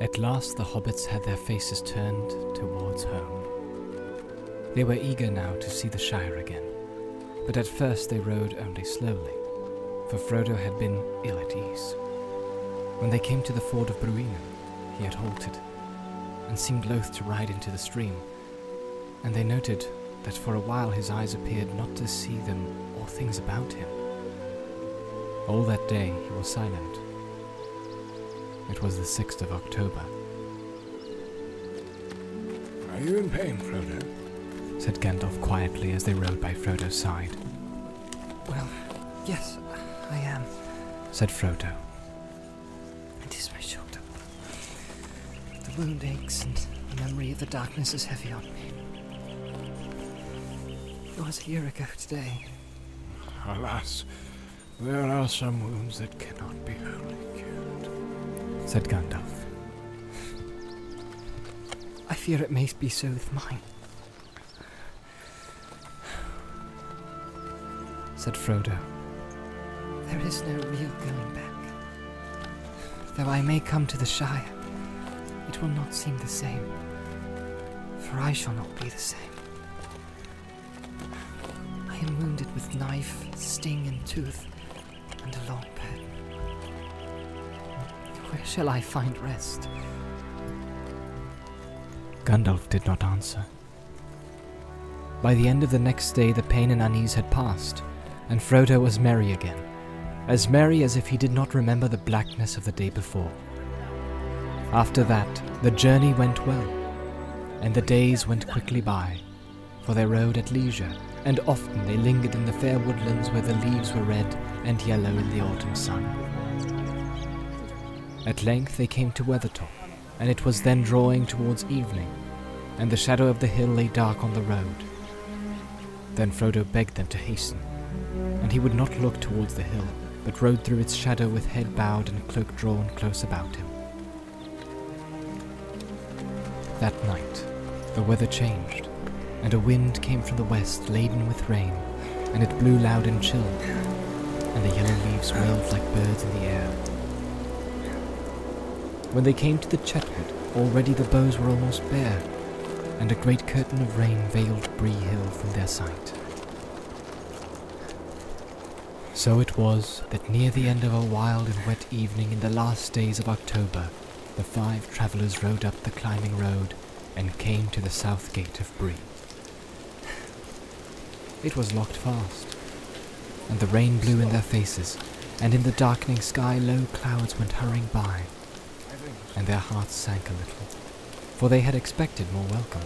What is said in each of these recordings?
At last the hobbits had their faces turned towards home. They were eager now to see the Shire again, but at first they rode only slowly, for Frodo had been ill at ease. When they came to the ford of Bruinen, he had halted, and seemed loath to ride into the stream, and they noted that for a while his eyes appeared not to see them or things about him. All that day he was silent. It was the 6th of October. Are you in pain, Frodo? Said Gandalf quietly as they rode by Frodo's side. Well, yes, I am, said Frodo. It is my shoulder. The wound aches and the memory of the darkness is heavy on me. It was a year ago today. Alas, there are some wounds that cannot be wholly cured, said Gandalf. I fear it may be so with mine, said Frodo. There is no real going back. Though I may come to the Shire, it will not seem the same, for I shall not be the same. I am wounded with knife, sting and tooth, and a long bed. Where shall I find rest? Gandalf did not answer. By the end of the next day the pain and unease had passed, and Frodo was merry again, as merry as if he did not remember the blackness of the day before. After that, the journey went well, and the days went quickly by, for they rode at leisure, and often they lingered in the fair woodlands where the leaves were red and yellow in the autumn sun. At length they came to Weathertop, and it was then drawing towards evening, and the shadow of the hill lay dark on the road. Then Frodo begged them to hasten, and he would not look towards the hill, but rode through its shadow with head bowed and cloak drawn close about him. That night, the weather changed, and a wind came from the west laden with rain, and it blew loud and chill, and the yellow leaves wailed like birds in the air. When they came to the Chetwood, already the boughs were almost bare, and a great curtain of rain veiled Bree Hill from their sight. So it was that near the end of a wild and wet evening in the last days of October, the 5 travellers rode up the climbing road and came to the south gate of Bree. It was locked fast, and the rain blew in their faces, and in the darkening sky low clouds went hurrying by, and their hearts sank a little, for they had expected more welcome.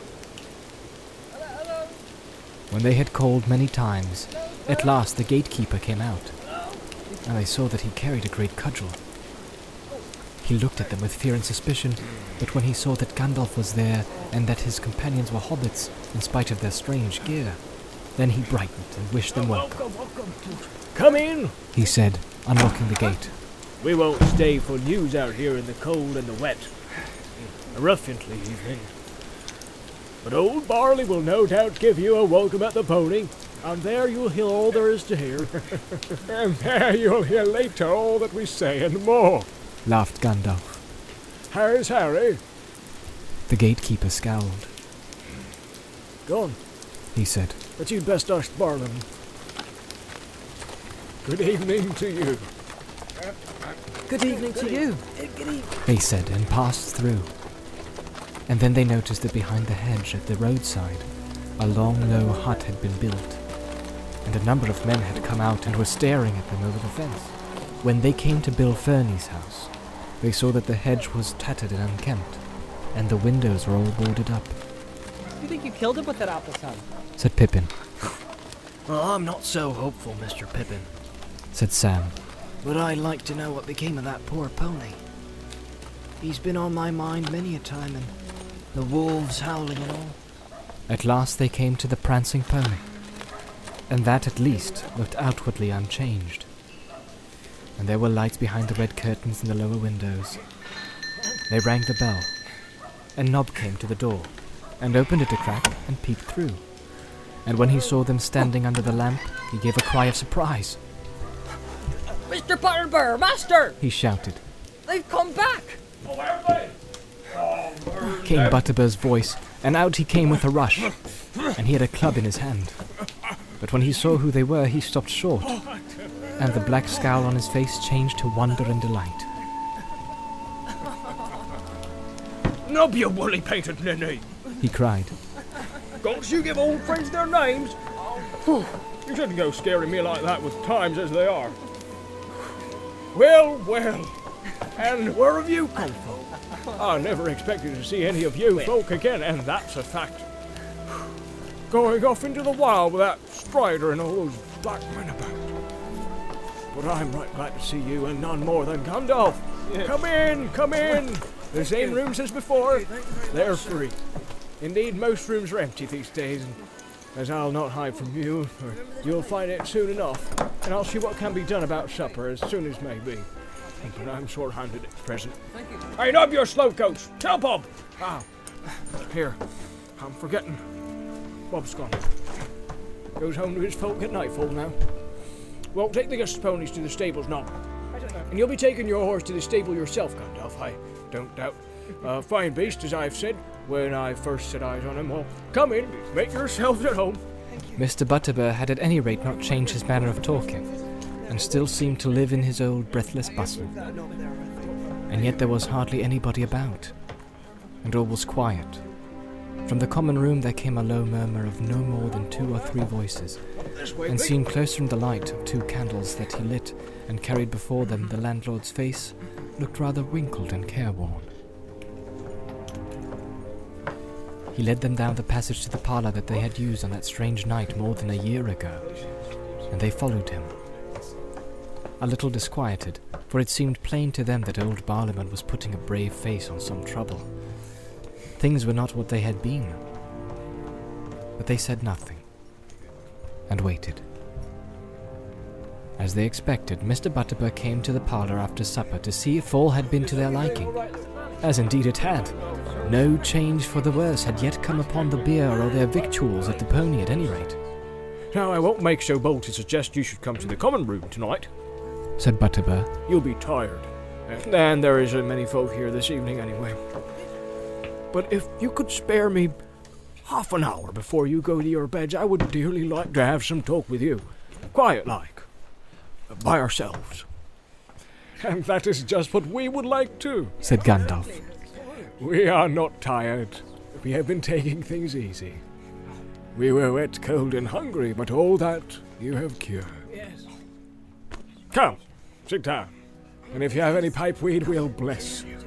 When they had called many times, at last the gatekeeper came out, and they saw that he carried a great cudgel. He looked at them with fear and suspicion, but when he saw that Gandalf was there, and that his companions were hobbits, in spite of their strange gear, then he brightened and wished them welcome. Come in, he said, unlocking the gate. We won't stay for news out here in the cold and the wet. A ruffianly evening. But old Barley will no doubt give you a welcome at the pony, and there you'll hear all there is to hear. And there you'll hear later all that we say and more, laughed Gandalf. How's Harry? The gatekeeper scowled. Gone, he said. But you'd best ask Barlam. Good evening to you. Good evening to you, they said, and passed through. And then they noticed that behind the hedge at the roadside, a long, low hut had been built, and a number of men had come out and were staring at them over the fence. When they came to Bill Ferny's house, they saw that the hedge was tattered and unkempt, and the windows were all boarded up. You think you killed him with that apple, son? Said Pippin. Well, I'm not so hopeful, Mr. Pippin. Said Sam. But I'd like to know what became of that poor pony. He's been on my mind many a time, and the wolves howling and all. At last they came to the prancing pony, and that at least looked outwardly unchanged. And there were lights behind the red curtains in the lower windows. They rang the bell, and Nob came to the door, and opened it a crack and peeped through. And when he saw them standing under the lamp, he gave a cry of surprise. Mr. Butterbur, Master! He shouted. They've come back! Came Butterbur's voice, and out he came with a rush, and he had a club in his hand. But when he saw who they were, he stopped short, and the black scowl on his face changed to wonder and delight. Nub, you woolly-painted ninny! He cried. Don't you give old friends their names? Whew, you shouldn't go scaring me like that with times as they are. Well, and where have you come from? I never expected to see any of you folk again, and that's a fact. Going off into the wild with that Strider and all those black men about. But I'm right glad to see you, and none more than Gandalf. Yes. Come in! The same rooms as before. They're free. Indeed, most rooms are empty these days, and as I'll not hide from you, for you'll find it soon enough, and I'll see what can be done about supper as soon as may be. But I'm short-handed at present. Hey, Nub, your slow coach! Tell Bob! Ah, here, I'm forgetting. Bob's gone. Goes home to his folk at nightfall now. Well, take the Gus's ponies to the stables now. And you'll be taking your horse to the stable yourself, Gandalf, I don't doubt. A fine beast, as I've said when I first set eyes on him. Well, come in, make yourselves at home. Mr. Butterbur had at any rate not changed his manner of talking, and still seemed to live in his old breathless bustle. And yet there was hardly anybody about, and all was quiet. From the common room there came a low murmur of no more than 2 or 3 voices, and seen closer in the light of 2 candles that he lit and carried before them, the landlord's face looked rather wrinkled and careworn. He led them down the passage to the parlour that they had used on that strange night more than a year ago, and they followed him. A little disquieted, for it seemed plain to them that old Barliman was putting a brave face on some trouble. Things were not what they had been. But they said nothing, and waited. As they expected, Mr. Butterbur came to the parlour after supper to see if all had been to their liking, as indeed it had. No change for the worse had yet come upon the beer or their victuals at the pony at any rate. Now, I won't make so bold to suggest you should come to the common room tonight, said Butterbur. You'll be tired, and there isn't many folk here this evening anyway. But if you could spare me half an hour before you go to your beds, I would dearly like to have some talk with you, quiet-like, by ourselves. And that is just what we would like too, said Gandalf. We are not tired. We have been taking things easy. We were wet, cold, and hungry, but all that you have cured. Yes. Come, sit down. And if you have any pipeweed, we'll bless you.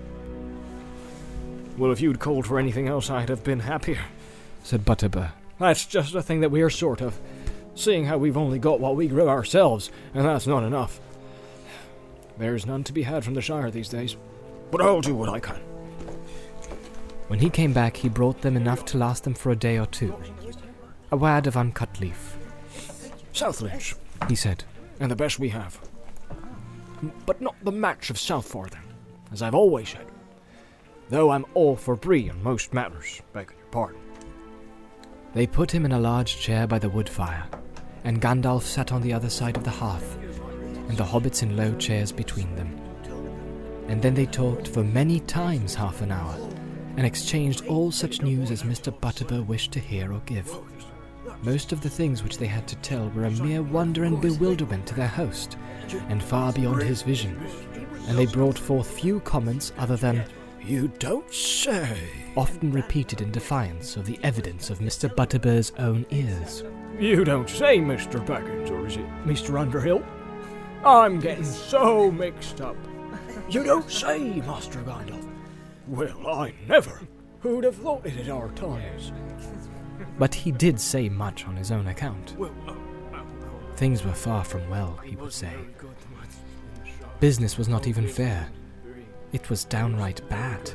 Well, if you'd called for anything else, I'd have been happier, said Butterbur. That's just the thing that we're sort of, seeing how we've only got what we grow ourselves, and that's not enough. There's none to be had from the Shire these days, but I'll do what I can. When he came back, he brought them enough to last them for a day or 2. A wad of uncut leaf. Southlands, he said, and the best we have. But not the match of Southfarthing, as I've always said. Though I'm all for Bree on most matters, begging your pardon. They put him in a large chair by the wood fire, and Gandalf sat on the other side of the hearth, and the hobbits in low chairs between them. And then they talked for many times half an hour, and exchanged all such news as Mr. Butterbur wished to hear or give. Most of the things which they had to tell were a mere wonder and bewilderment to their host, and far beyond his vision, and they brought forth few comments other than, "You don't say," often repeated in defiance of the evidence of Mr. Butterbur's own ears. "You don't say, Mr. Baggins, or is it Mr. Underhill? I'm getting so mixed up. You don't say, Master Gandalf. Well, I never. Who'd have thought it at our times?" But he did say much on his own account. Things were far from well, he would say. Business was not even fair. It was downright bad.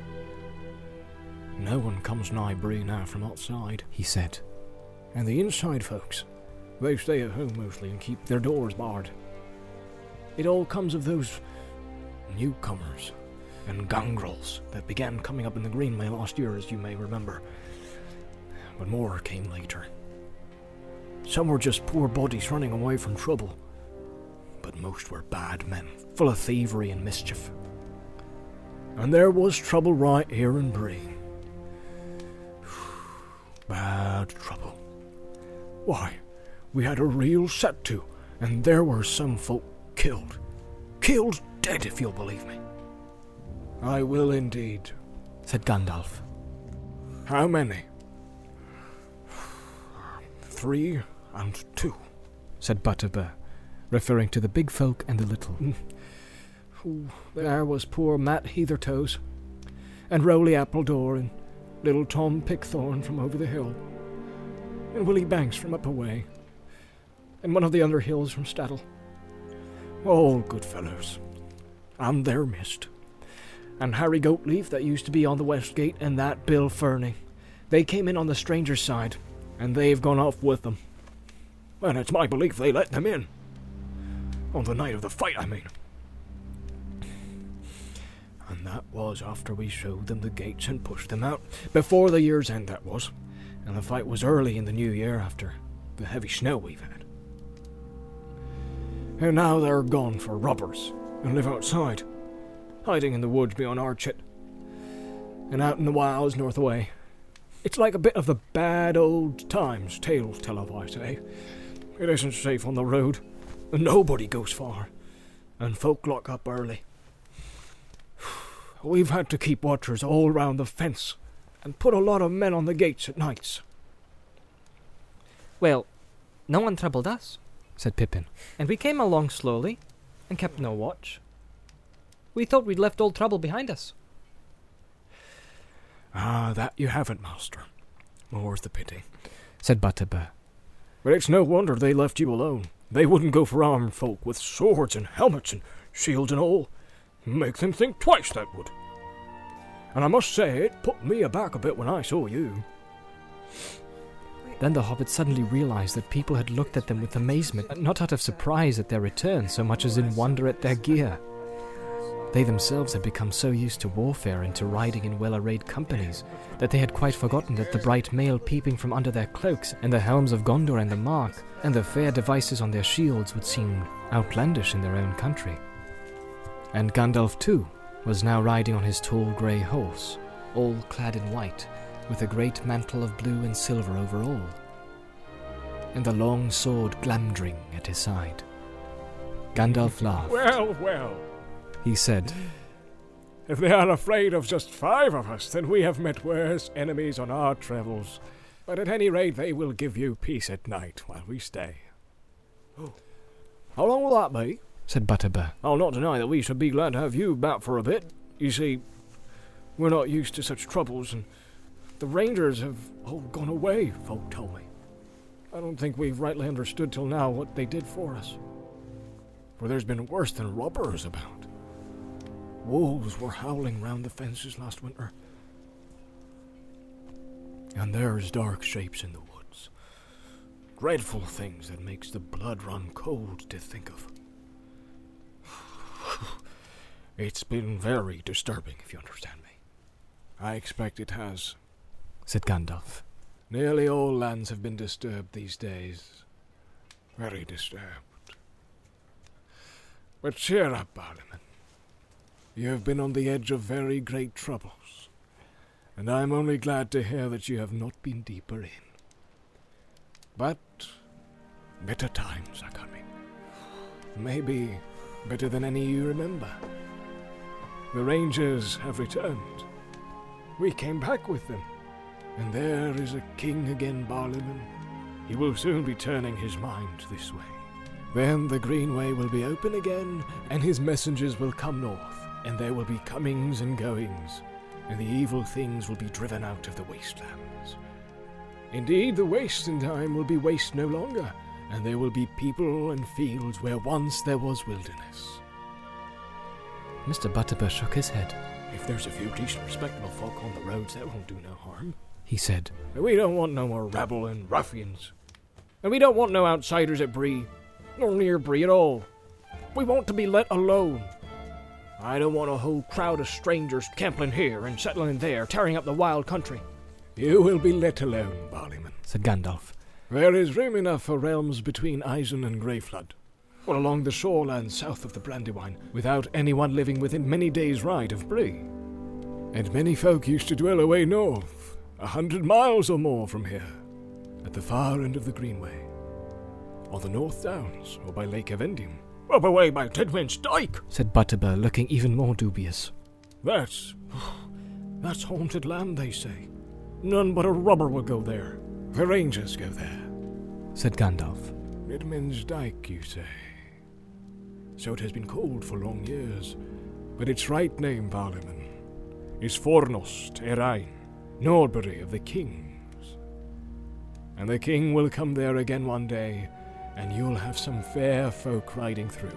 "No one comes nigh Bree now from outside," he said. "And the inside folks, they stay at home mostly and keep their doors barred. It all comes of those newcomers and gangrels that began coming up in the Greenway last year, as you may remember. But more came later. Some were just poor bodies running away from trouble, but most were bad men, full of thievery and mischief. And there was trouble right here in Bree. Bad trouble. Why, we had a real set to, and there were some folk killed. Killed dead, if you'll believe me. I will indeed, said Gandalf. How many? 3 and 2, said Butterbur, referring to the big folk and the little. There was poor Matt Heathertoes, and Rowley Appledore, and little Tom Pickthorn from over the hill, and Willie Banks from up away, and one of the other hills from Stattle. All good fellows, and they're missed. And Harry Goatleaf that used to be on the West Gate, and that Bill Fernie. They came in on the stranger's side, and they've gone off with them. And it's my belief they let them in. On the night of the fight, I mean. And that was after we showed them the gates and pushed them out. Before the year's end, that was. And the fight was early in the new year after the heavy snow we've had. And now they're gone for robbers and live outside, hiding in the woods beyond Archet, and out in the wilds north away. It's like a bit of the bad old times tales tell of, I say. It isn't safe on the road, and nobody goes far, and folk lock up early. We've had to keep watchers all round the fence, and put a lot of men on the gates at nights. Well, no one troubled us, said Pippin. And we came along slowly, and kept no watch. We thought we'd left all trouble behind us. Ah, that you haven't, master. More's the pity, said Butterbur. But it's no wonder they left you alone. They wouldn't go for armed folk with swords and helmets and shields and all. Make them think twice, that would. And I must say, it put me aback a bit when I saw you. Then the hobbits suddenly realized that people had looked at them with amazement, not out of surprise at their return so much as in wonder at their gear. They themselves had become so used to warfare and to riding in well-arrayed companies that they had quite forgotten that the bright mail peeping from under their cloaks, and the helms of Gondor and the Mark, and the fair devices on their shields would seem outlandish in their own country. And Gandalf, too, was now riding on his tall grey horse, all clad in white, with a great mantle of blue and silver over all, and the long sword Glamdring at his side. Gandalf laughed. Well, well, he said, if they are afraid of just 5 of us, then we have met worse enemies on our travels. But at any rate, they will give you peace at night while we stay. How long will that be? said Butterbur. I'll not deny that we should be glad to have you about for a bit. You see, we're not used to such troubles, and the rangers have all gone away, folk tell me. I don't think we've rightly understood till now what they did for us. For there's been worse than robbers about. Wolves were howling round the fences last winter. And there's dark shapes in the woods. Dreadful things that makes the blood run cold to think of. It's been very disturbing, if you understand me. I expect it has, said Gandalf. Nearly all lands have been disturbed these days. Very disturbed. But cheer up, Barliman. You have been on the edge of very great troubles, and I am only glad to hear that you have not been deeper in. But better times are coming. Maybe better than any you remember. The Rangers have returned. We came back with them, and there is a king again, Barliman. He will soon be turning his mind this way. Then the Greenway will be open again, and his messengers will come north, and there will be comings and goings, and the evil things will be driven out of the wastelands. Indeed, the waste in time will be waste no longer, and there will be people and fields where once there was wilderness. Mr. Butterbur shook his head. If there's a few decent respectable folk on the roads, that won't do no harm, he said. We don't want no more rabble and ruffians. And we don't want no outsiders at Bree, nor near Bree at all. We want to be let alone. I don't want a whole crowd of strangers camping here and settling there, tearing up the wild country. You will be let alone, Barliman, said Gandalf. There is room enough for realms between Isen and Greyflood, or along the shoreland south of the Brandywine, without anyone living within many days' ride of Bree. And many folk used to dwell away north, 100 miles or more from here, at the far end of the Greenway, on the North Downs, or by Lake Avendium. Up away by Tidwin's Dyke, said Butterbur, looking even more dubious. That's haunted land, they say. None but a robber will go there. The rangers go there, said Gandalf. Midman's Dyke, you say. So it has been called for long years, but its right name, Barliman, is Fornost Erain, Nordbury of the Kings. And the king will come there again one day, and you'll have some fair folk riding through.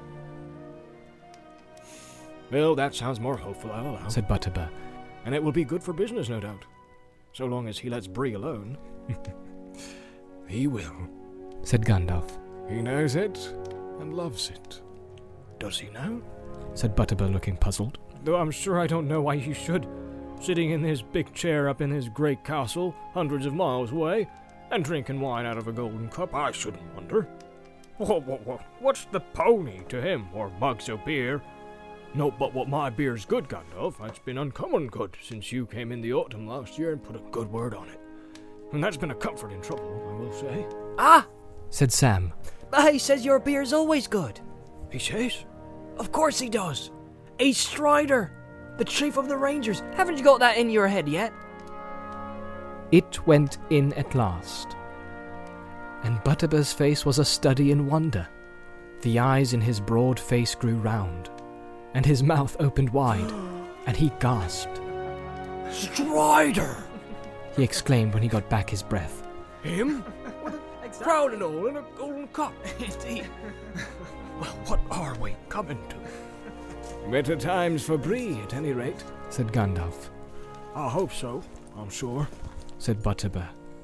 Well, that sounds more hopeful, I'll allow, said Butterbur. And it will be good for business, no doubt. So long as he lets Bree alone. He will, said Gandalf. He knows it, and loves it. Does he now? Said Butterbur, looking puzzled. Though I'm sure I don't know why he should. Sitting in his big chair up in his great castle, hundreds of miles away, and drinking wine out of a golden cup, I shouldn't wonder. What's the pony to him, or mugs of beer? No, but what my beer's good, Gandalf. That's been uncommon good since you came in the autumn last year and put a good word on it. And that's been a comfort in trouble, I will say. Ah! said Sam. But he says your beer's always good. He says? Of course he does. He's Strider, the chief of the Rangers. Haven't you got that in your head yet? It went in at last. And Butterbur's face was a study in wonder. The eyes in his broad face grew round, and his mouth opened wide, and he gasped. Strider! He exclaimed when he got back his breath. Him? Crown and all in a golden cup. Indeed. Well, what are we coming to? Better times for Bree, at any rate, said Gandalf. I hope so, I'm sure, said Butterbur.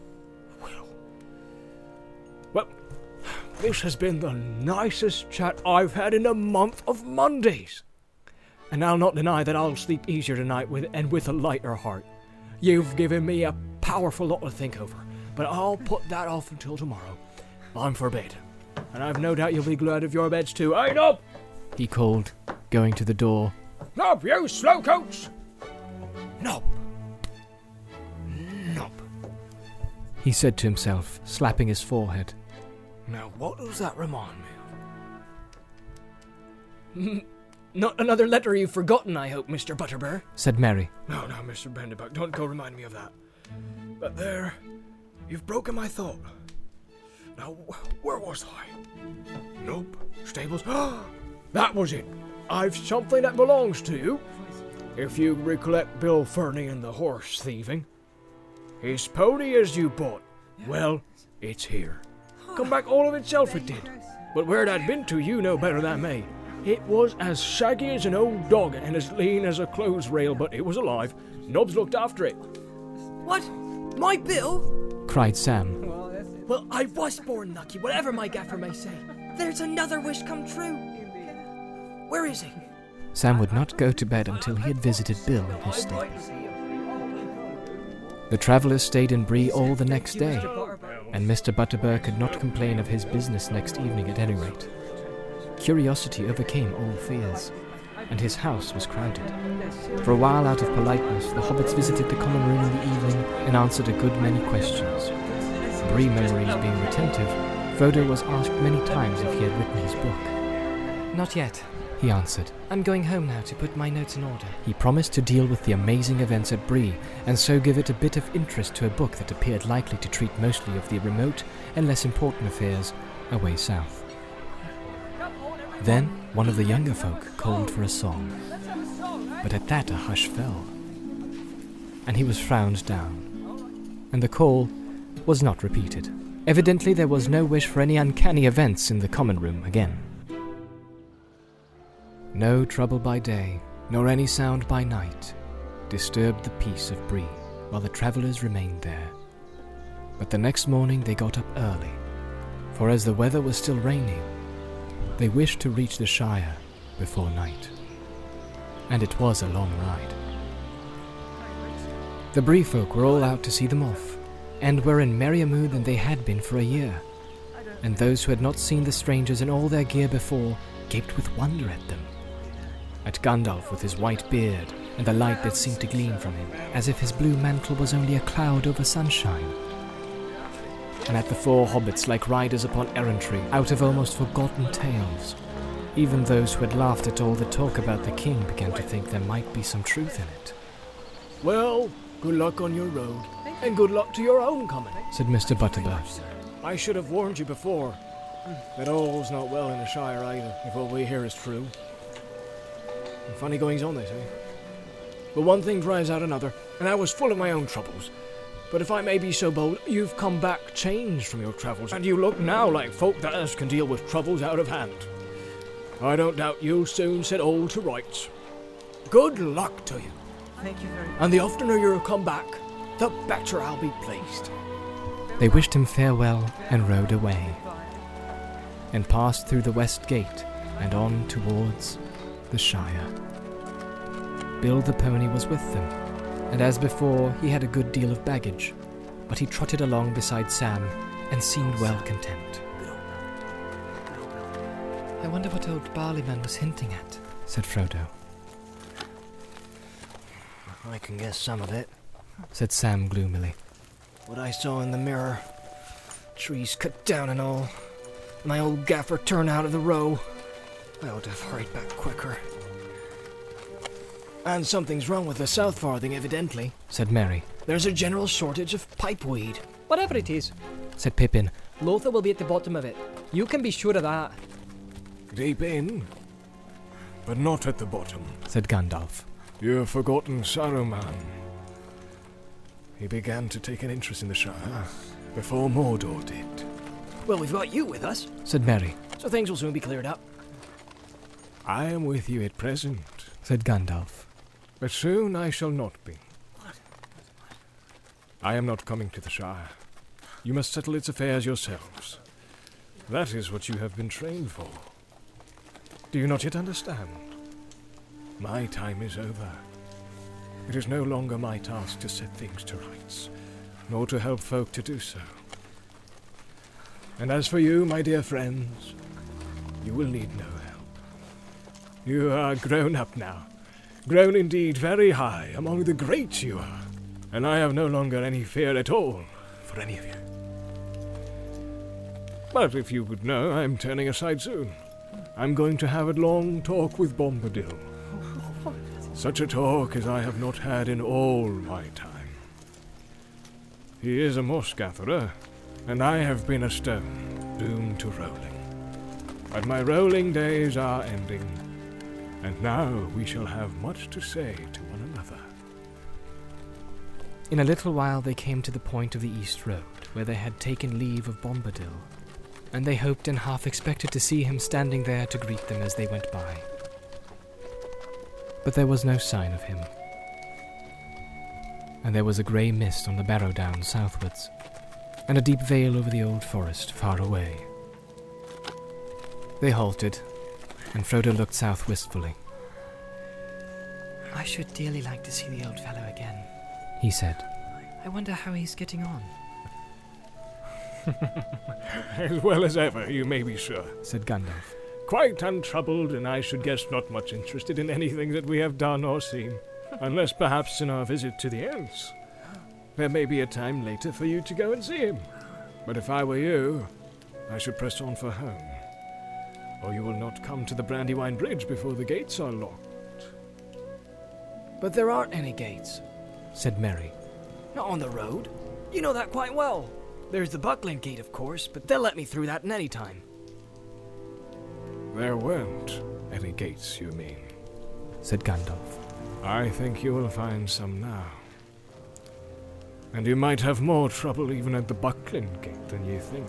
Well, this has been the nicest chat I've had in a month of Mondays. And I'll not deny that I'll sleep easier tonight with a lighter heart. You've given me a powerful lot to think over, but I'll put that off until tomorrow. I'm for bed, and I've no doubt you'll be glad of your beds too. Hey, Nob! He called, going to the door. Nob, you slowcoats! Nob! Nob! He said to himself, slapping his forehead. Now, what does that remind me of? Not another letter you've forgotten, I hope, Mr. Butterbur, said Merry. No, Mr. Benderbuck, don't go remind me of that. But there, you've broken my thought. Now, where was I? Nope, stables. That was it. I've something that belongs to you. If you recollect Bill Fernie and the horse thieving. His pony as you bought, well, it's here. Come back all of itself it did. But where it had been to, you know better than me. It was as shaggy as an old dog and as lean as a clothes rail, but it was alive. Nobs looked after it. What? My Bill? Cried Sam. Well, I was born lucky, whatever my gaffer may say. There's another wish come true. Where is he? Sam would not go to bed until he had visited Bill in his stable. The travellers stayed in Bree all the next day, and Mr. Butterbur could not complain of his business next evening at any rate. Curiosity overcame all fears, and his house was crowded. For a while, out of politeness, the hobbits visited the common room in the evening and answered a good many questions. Bree memories being retentive, Frodo was asked many times if he had written his book. Not yet. He answered. I'm going home now to put my notes in order. He promised to deal with the amazing events at Bree, and so give it a bit of interest to a book that appeared likely to treat mostly of the remote and less important affairs away south. Then one of the younger folk called for a song, but at that a hush fell, and he was frowned down, and the call was not repeated. Evidently there was no wish for any uncanny events in the common room again. No trouble by day, nor any sound by night, disturbed the peace of Bree while the travellers remained there. But the next morning they got up early, for as the weather was still raining, they wished to reach the Shire before night. And it was a long ride. The Bree folk were all out to see them off, and were in merrier mood than they had been for a year. And those who had not seen the strangers in all their gear before gaped with wonder at them. at Gandalf with his white beard and the light that seemed to gleam from him, as if his blue mantle was only a cloud over sunshine, and at the four hobbits like riders upon errantry out of almost forgotten tales. Even those who had laughed at all the talk about the king began to think there might be some truth in it. Well, good luck on your road, and good luck to your own coming, said Mr. Butterbur. I should have warned you before that all's not well in the Shire either, if what we hear is true. And funny goings on, they say. But one thing drives out another, and I was full of my own troubles. But if I may be so bold, you've come back changed from your travels, and you look now like folk that us can deal with troubles out of hand. I don't doubt you'll soon set all to rights. Good luck to you. Thank you very much. And the oftener you come back, the better I'll be pleased. They wished him farewell and rode away, and passed through the west gate and on towards the Shire. Bill the pony was with them, and as before he had a good deal of baggage, but he trotted along beside Sam and seemed well content. I wonder what old Barleyman was hinting at, said Frodo. I can guess some of it. Said Sam gloomily. What I saw in the mirror. Trees cut down and all. My old gaffer turned out of the row. I ought to have hurried back quicker. And something's wrong with the South Farthing, evidently, said Merry. There's a general shortage of pipeweed. Whatever it is, said Pippin. Lothar will be at the bottom of it. You can be sure of that. Deep in, but not at the bottom, said Gandalf. You've forgotten Saruman. He began to take an interest in the Shire before Mordor did. Well, we've got you with us, said Merry. So things will soon be cleared up. I am with you at present, said Gandalf. But soon I shall not be. I am not coming to the Shire. You must settle its affairs yourselves. That is what you have been trained for. Do you not yet understand? My time is over. It is no longer my task to set things to rights, nor to help folk to do so. And as for you, my dear friends, you will need no help. You are grown up now, grown indeed very high among the greats you are, and I have no longer any fear at all for any of you. But if you would know, I'm turning aside soon. I'm going to have a long talk with Bombadil. Such a talk as I have not had in all my time. He is a moss gatherer, and I have been a stone, doomed to rolling. But my rolling days are ending, and now we shall have much to say to one another. In a little while they came to the point of the East Road, where they had taken leave of Bombadil, and they hoped and half expected to see him standing there to greet them as they went by. But there was no sign of him, and there was a grey mist on the Barrow Downs southwards, and a deep veil over the old forest far away. They halted, and Frodo looked south wistfully. I should dearly like to see the old fellow again, he said. I wonder how he's getting on. As well as ever, you may be sure, said Gandalf. Quite untroubled, and I should guess not much interested in anything that we have done or seen, unless perhaps in our visit to the Ents. There may be a time later for you to go and see him, but if I were you, I should press on for home, or you will not come to the Brandywine Bridge before the gates are locked. But there aren't any gates, said Merry. Not on the road. You know that quite well. There's the Buckland Gate, of course, but they'll let me through that in any time. There weren't any gates, you mean, said Gandalf. I think you will find some now. And you might have more trouble even at the Buckland Gate than you think.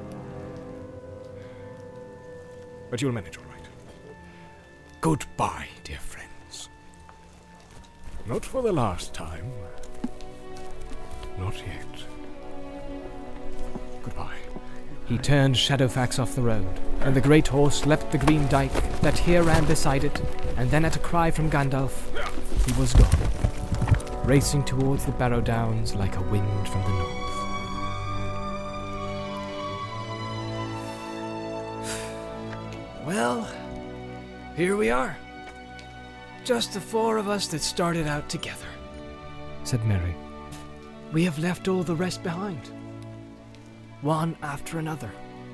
But you'll manage all right. Goodbye, dear friends. Not for the last time. Not yet. Goodbye. He turned Shadowfax off the road, and the great horse leapt the green dyke that here ran beside it, and then at a cry from Gandalf, he was gone, racing towards the Barrow Downs like a wind from the north. Well, here we are. just the four of us that started out together. said Mary. We have left all the rest behind, one after another.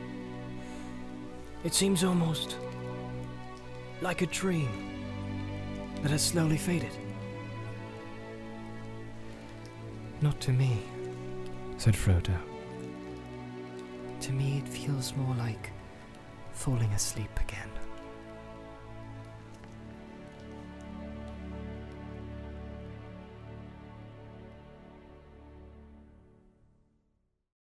It seems almost like a dream that has slowly faded. Not to me. Said Frodo. To me, it feels more like falling asleep again.